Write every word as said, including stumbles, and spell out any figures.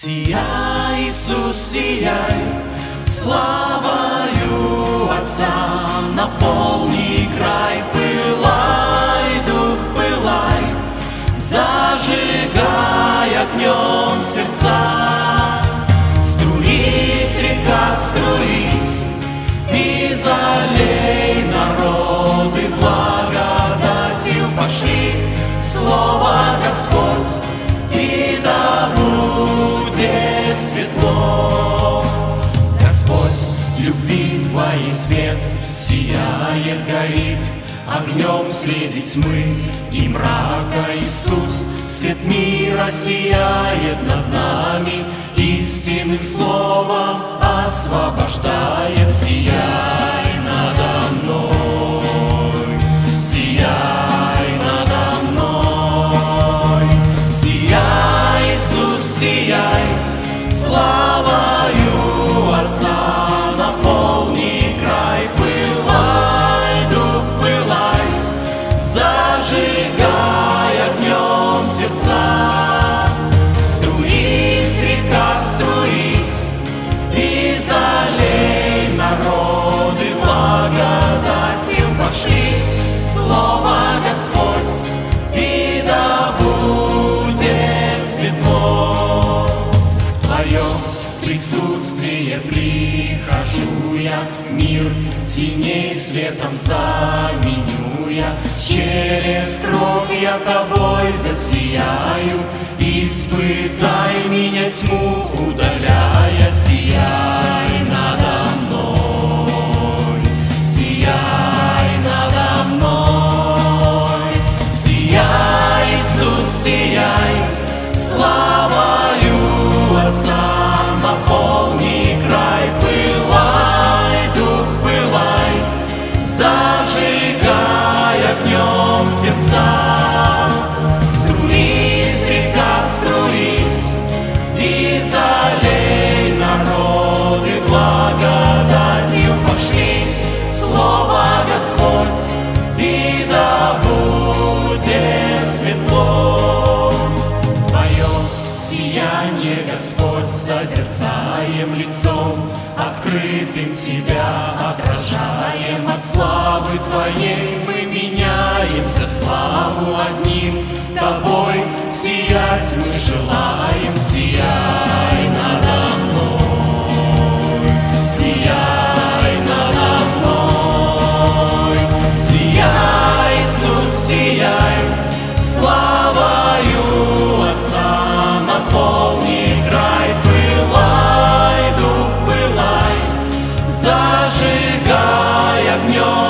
Сияй, Иисус, сияй, славою Отца наполни край. Пылай, Дух, пылай, зажигай огнем сердца. Струись, река, струись, и залей народы благодатью. Пошли слово Господь, и да будет светло. Господь, любви Твоей свет сияет, горит огнем среди тьмы и мрака. Иисус, свет мира сияет над нами, истинным словом освобождает. Сияй надо мной, сияй надо мной, сияй, Иисус, сияй, славою Отца наполни край. Пылай, Дух, пылай, зажигай огнем сердца. Струись, река, струись, и залей народы благодатью. Пошли слово Господь, и да будет светло. В Твое присутствие прихожу я, мир теней светом заменю я. Через кровь я Тобой засияю, испытай меня, тьму удаляя. Сияй надо мной, сияй надо мной, сияй, Иисус, сияй, славою Отца наполни край. Пылай, Дух, пылай, зажигай огнем сердца. Струись, река, струись, и залей народы благодатью. Пошли слово Господь, и да будет светло. Твое сияние, Господь, созерцаем лицом открытым Тебя, отражаем от славы Твоей. Мы меняемся в славу одним Тобой, сиять мы желаем. Сияй надо мной, сияй надо мной, сияй, Иисус, сияй, славою Отца наполни край. Пылай, Дух, пылай, зажигай огнем